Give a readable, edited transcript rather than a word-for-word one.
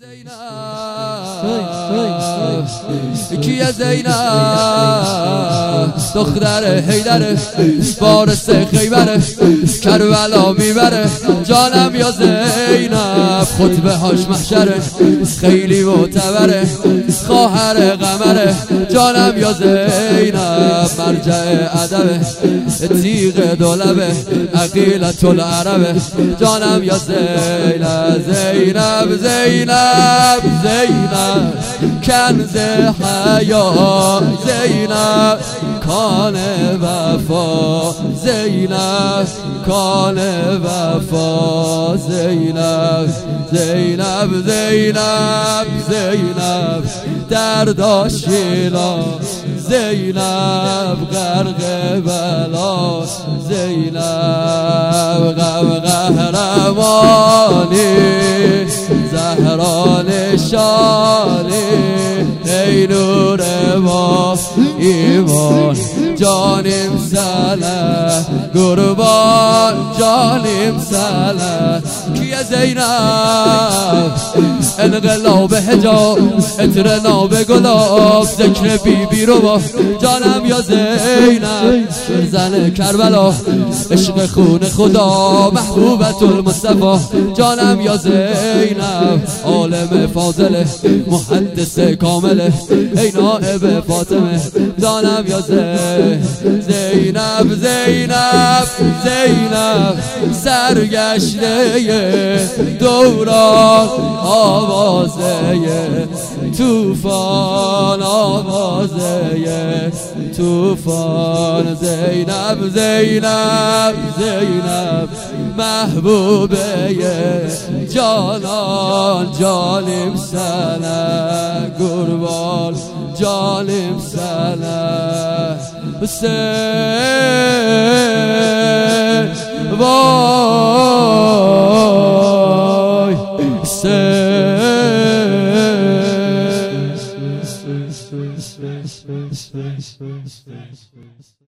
کیه زینب دختر حیدر وارث خیبر کربلا میبره جانم یا زینب خطبه هاش محشره خیلی معتبره خواهر قمره جانم یا زینب مرجع ادبه تیغ دولبه عقیلة العربه جانم یا زینب زینب زینب زینب کنز حیا زینب کان وفا زینب کان وفا زینب زینب زینب زینب درد آشیلا زینب غرق بلا زینب غم قهرمانی زهرا نشانی ای نور ما ایمان جانیم سلام قربان جانیم سلام کیه زینب انقلاب حجاب عطر ناب گلاب ذکر بی رو با جانم یا زینب زن کربلا عشق خون خدا محبوبت المصطفی جانم یا زینب عالم فاضل محدث کامل ای نائب فاطمه جانم یا زینب زینب زینب سرگشته دوران آوازه توفان آوازه توفان زینب زینب زینب محبوبه جانان جانیم سلام قربان جانیم سلام حسین وای حسین